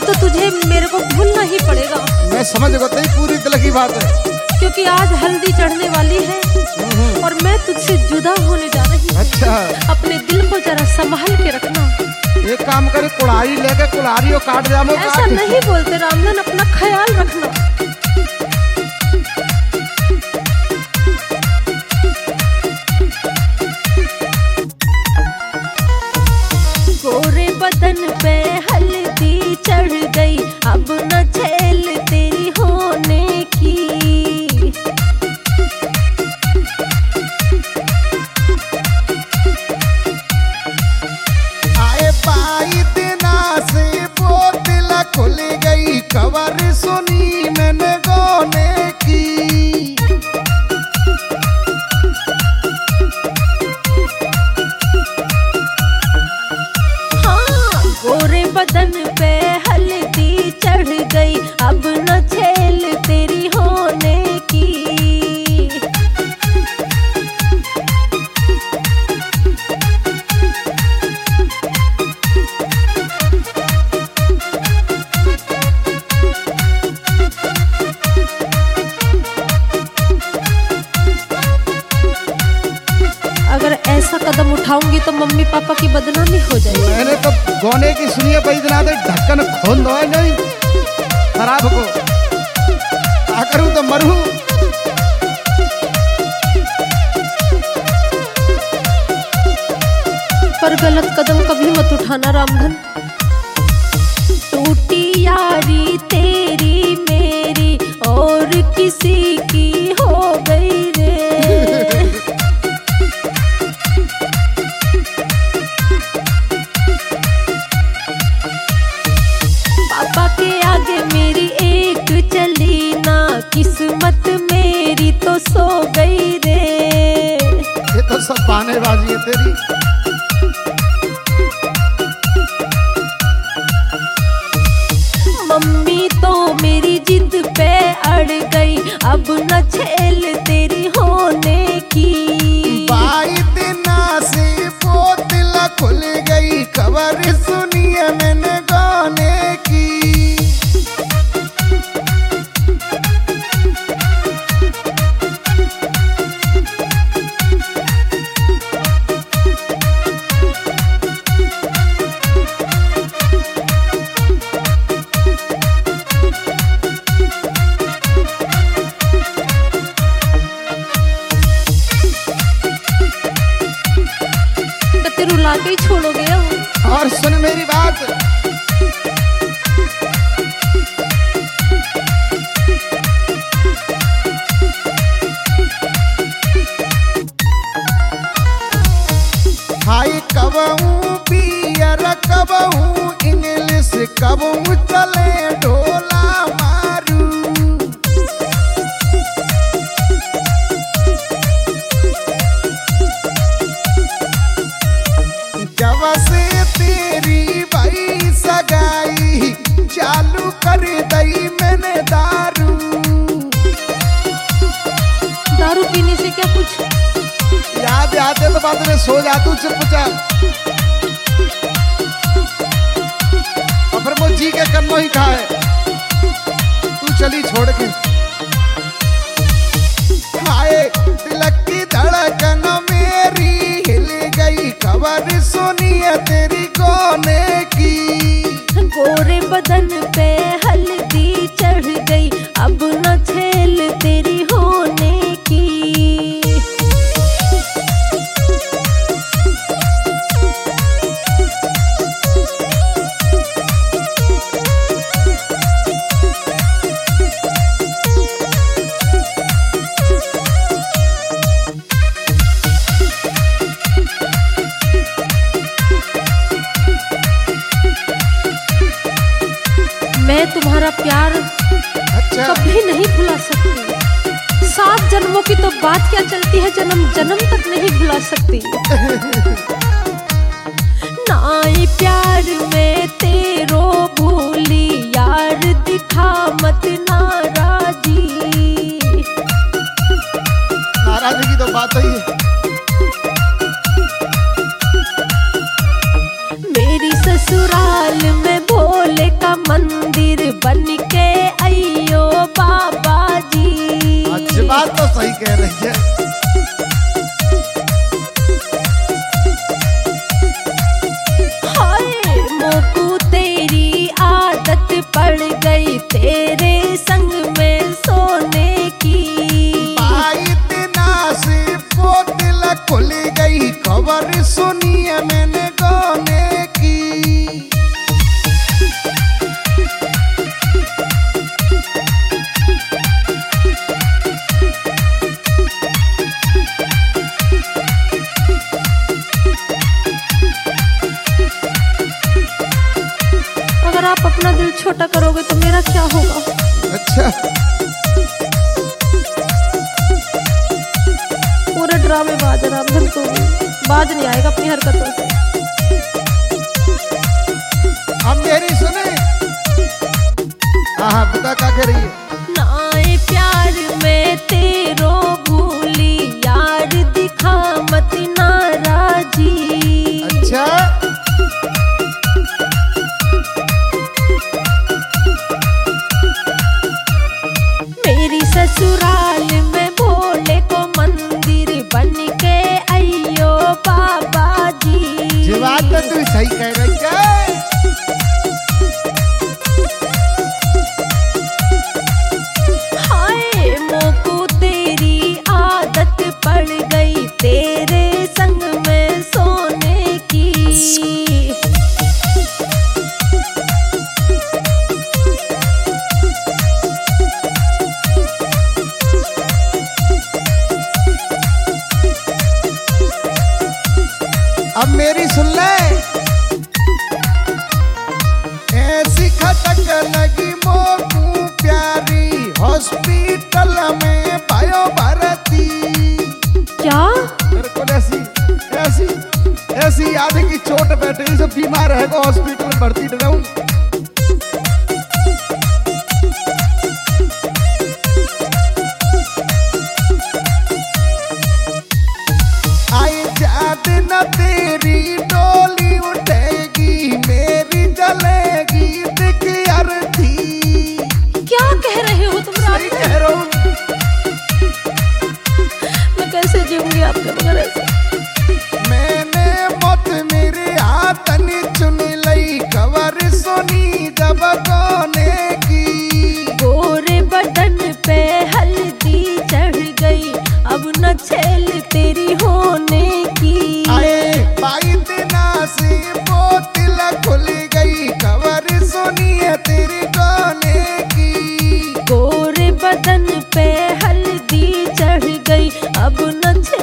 तो तुझे मेरे को भूलना ही पड़ेगा। मैं समझ गई पूरी दिल की बात है, क्योंकि आज हल्दी चढ़ने वाली है और मैं तुझसे जुदा होने जा रही हूँ। अच्छा, अपने दिल को जरा संभाल के रखना। एक काम करे, कुल्हाड़ी लेके कुल्हाड़ी काट जामो। ऐसा नहीं बोलते रामधन, अपना ख्याल रखना। गोरे बदन पे हल्दी चढ़ गई, अब न झेल तेरी होने की। आए पाई दिना से बोतल खुल गई, खबर सुनी मैंने गाने की। हाँ, गोरे बदन पे हल्दी चढ़ गई, अब न झेल तेरी होने की। अगर ऐसा कदम उठाऊंगी तो मम्मी पापा की बदनामी हो जाएगी। मैंने तो गोने की सुनिए पई दिना दे ढक्कन खोल दो नहीं खराब को, क्या करूं तो मरूं। पर गलत कदम कभी मत उठाना रामधन। टूटी यारी तेरी मेरी और किसी की हो गई रे। पापा के आगे मेरी एक चली ना, किस्मत मेरी तो सो गई रे। ये तो सब बहानेबाजी है तेरी। मम्मी तो मेरी जिद पे अड़ गई, अब न झेल तेरी होने की। बाई दिना से बोतल खुल गई, खबर सुनिए मैंने गाने की। तो रुला के ही छोड़ोगे अब। और सुन मेरी बात, हाई कबहू पियर कबहू इंग्लिश, कबहू चले ढोला मारू। जब से तेरी भाई सगाई चालू कर दई मैंने दारू। दारू पीने से क्या कुछ याद आते तो बाद में सो जा तू चुपचाप, और फिर वो जी के कन्नो ही खाए। तू चली छोड़ के। हाय तिलक की धड़कन मेरी हिल गई, खबर सुनिए तेरी गाने की। गोरे बदन पे हल्दी चढ़ गई, अब न झेल तेरी होने की। मैं तुम्हारा प्यार अच्छा, कभी नहीं भुला सकती। 7 जन्मों की तो बात क्या चलती है, जन्म जन्म तक नहीं भुला सकती। नाई प्यार में तेरो भूली, यार दिखा मत नाराजी। नाराजगी की तो बात ही है। मेरी ससुराल में भोले का मंदिर, बन के आइयो बाबा जी। अच्छी बात तो सही कह रही है। हाय मोकू तेरी आदत पड़ गई तेरे संग में सोने की। इतना से वो दिल खुल गई खबर सुनी है मैंने गाने की। अगर आप अपना दिल छोटा करोगे तो मेरा क्या होगा? अच्छा पूरे ड्रामे बाज है रामधन को बाज नहीं आएगा अपनी हरकतों से। अब मेरी सुने। हाँ बता क्या कह रही है? नाए प्यार में तेरो भूली यार दिखा मत नाराजी। अच्छा मेरी ससुराल में भोले को मंदिर बन के आइयो बाबा जी। ये बात तो तू सही कह रही है। हाय मोकू तेरी आदत पड़ गई तेरे संग में सोने की। अब मेरी सुन ले। ऐसी खटक लगी मोकू प्यारी हॉस्पिटल में पायो भर्ती। क्या? मेरे को ऐसी ऐसी ऐसी याद है कि चोट बैठे सब बीमार है को हॉस्पिटल में भर्ती रहूं। आई याद न तेरी डोली उठेगी मेरी जलेगी दिख अर्थी। क्या कह रहे हो तुम सही रामधन? कह रहा हूं। मैं कैसे जीऊंगी आपके बगैर ऐसे? मैंने मौत मेरे हाथ ने चुन लई खबर सुनी जब गाने की। गोरे बदन पे हल्दी चढ़ गई अब न छेल तेरी होने की। आए पाई दिना से बोतल खुल गई खबर सुनी है तेरे गाने की। गोरे बदन पे हल्दी चढ़ गई अब न छेल